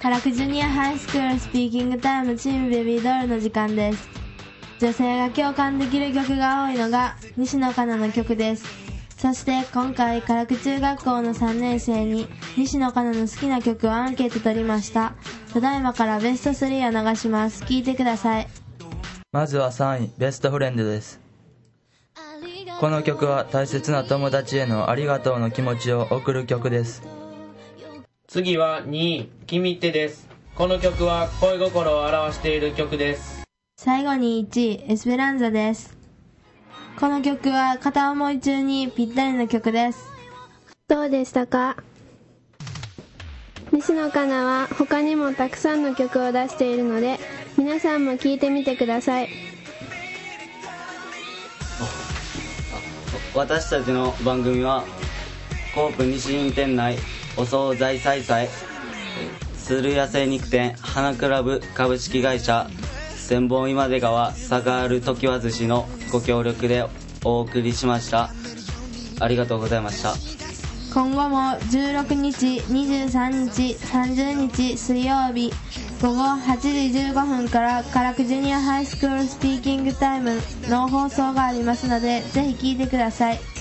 唐久ジュニアハイスクールスピーキングタイムチームベビードールの時間です。女性が共感できる曲が多いのが西野カナの曲です。そして今回唐久中学校の3年生に西野カナの好きな曲をアンケート取りました。ただいまからベスト3を流します。聴いてください。 まずは3位、ベストフレンドです。この曲は大切な友達へのありがとうの気持ちを送る曲です。 次は2位、君ってです。この曲は恋心を表している曲です。 最後に1位、エスペランザです。この曲は片思い中にぴったりの曲です。 どうでしたか？西野カナは他にもたくさんの曲を出しているので、皆さんも聴いてみてください。 私たちの番組はコープ西新店内お惣菜菜菜鶴屋精肉店花クラブ株式会社千本今出川サガール常盤寿司のご協力でお送りしました。ありがとうございました。 今後も16日、23日、30日水曜日午後8時15分から唐久ジュニアハイスクールスピーキングタイムの放送がありますので、ぜひ聞いてください。